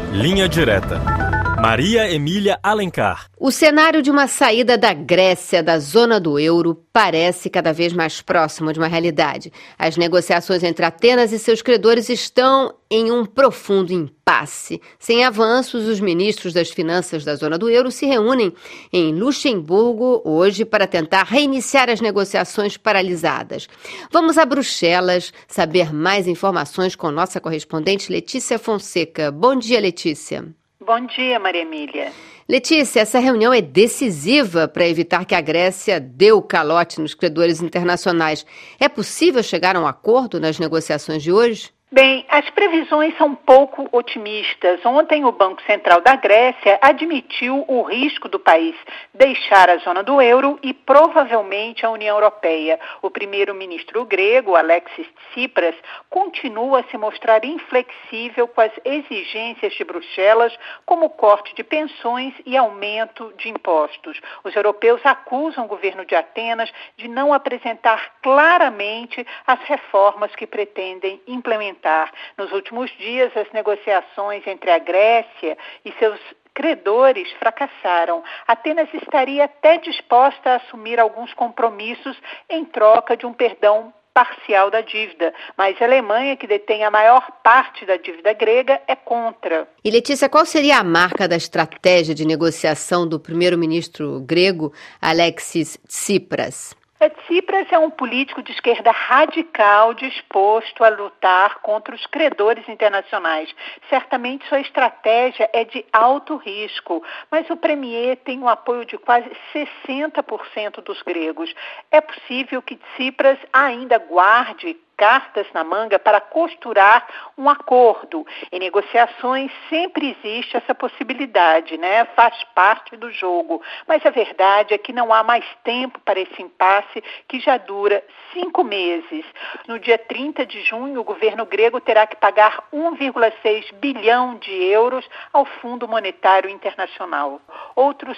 Linha Direta. Maria Emília Alencar. O cenário de uma saída da Grécia da zona do euro parece cada vez mais próximo de uma realidade. As negociações entre Atenas e seus credores estão em um profundo impasse. Sem avanços, os ministros das finanças da zona do euro se reúnem em Luxemburgo hoje para tentar reiniciar as negociações paralisadas. Vamos a Bruxelas saber mais informações com nossa correspondente Letícia Fonseca. Bom dia, Letícia. Bom dia, Maria Emília. Letícia, essa reunião é decisiva para evitar que a Grécia dê o calote nos credores internacionais. É possível chegar a um acordo nas negociações de hoje? Bem, as previsões são pouco otimistas. Ontem, o Banco Central da Grécia admitiu o risco do país deixar a zona do euro e provavelmente a União Europeia. O primeiro-ministro grego, Alexis Tsipras, continua a se mostrar inflexível com as exigências de Bruxelas, como o corte de pensões e aumento de impostos. Os europeus acusam o governo de Atenas de não apresentar claramente as reformas que pretendem implementar. Nos últimos dias, as negociações entre a Grécia e seus credores fracassaram. Atenas estaria até disposta a assumir alguns compromissos em troca de um perdão parcial da dívida, mas a Alemanha, que detém a maior parte da dívida grega, é contra. E Letícia, qual seria a marca da estratégia de negociação do primeiro-ministro grego Alexis Tsipras? Tsipras é um político de esquerda radical disposto a lutar contra os credores internacionais. Certamente sua estratégia é de alto risco, mas o premier tem o apoio de quase 60% dos gregos. É possível que Tsipras ainda guarde cartas na manga para costurar um acordo. Em negociações sempre existe essa possibilidade, né? Faz parte do jogo. Mas a verdade é que não há mais tempo para esse impasse que já dura 5 meses. No dia 30 de junho, o governo grego terá que pagar 1,6 bilhão de euros ao Fundo Monetário Internacional. Outros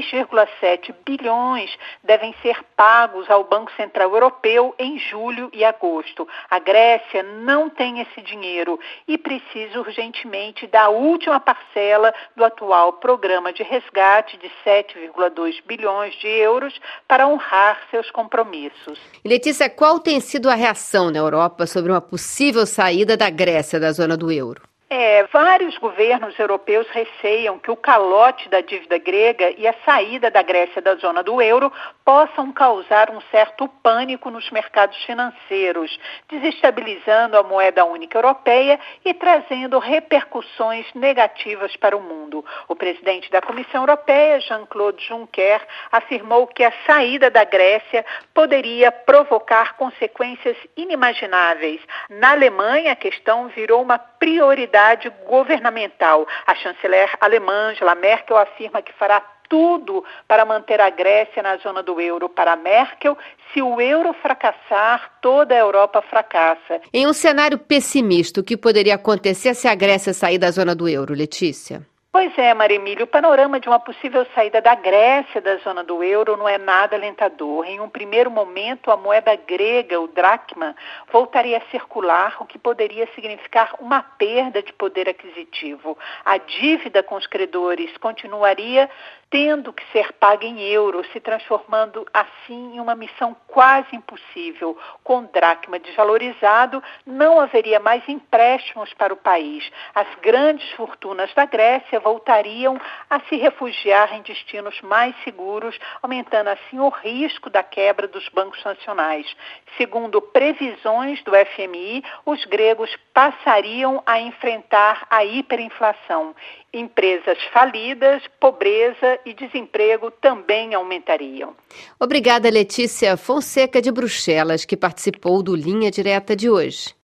6,7 bilhões devem ser pagos ao Banco Central Europeu em julho e agosto. A Grécia não tem esse dinheiro e precisa urgentemente da última parcela do atual programa de resgate de 7,2 bilhões de euros para honrar seus compromissos. E Letícia, qual tem sido a reação na Europa sobre uma possível saída da Grécia da zona do euro? Vários governos europeus receiam que o calote da dívida grega e a saída da Grécia da zona do euro possam causar um certo pânico nos mercados financeiros, desestabilizando a moeda única europeia e trazendo repercussões negativas para o mundo. O presidente da Comissão Europeia, Jean-Claude Juncker, afirmou que a saída da Grécia poderia provocar consequências inimagináveis. Na Alemanha, a questão virou uma prioridade governamental. A chanceler alemã Angela Merkel afirma que fará tudo para manter a Grécia na zona do euro. Para Merkel, se o euro fracassar, toda a Europa fracassa. Em um cenário pessimista, o que poderia acontecer se a Grécia sair da zona do euro, Letícia? Pois é, Maria Emília, o panorama de uma possível saída da Grécia da zona do euro não é nada alentador. Em um primeiro momento, a moeda grega, o dracma, voltaria a circular, o que poderia significar uma perda de poder aquisitivo. A dívida com os credores continuaria tendo que ser paga em euros, se transformando assim em uma missão quase impossível. Com dracma desvalorizado, não haveria mais empréstimos para o país. As grandes fortunas da Grécia voltariam a se refugiar em destinos mais seguros, aumentando assim o risco da quebra dos bancos nacionais. Segundo previsões do FMI, os gregos passariam a enfrentar a hiperinflação. Empresas falidas, pobreza e desemprego também aumentariam. Obrigada, Letícia Fonseca de Bruxelas, que participou do Linha Direta de hoje.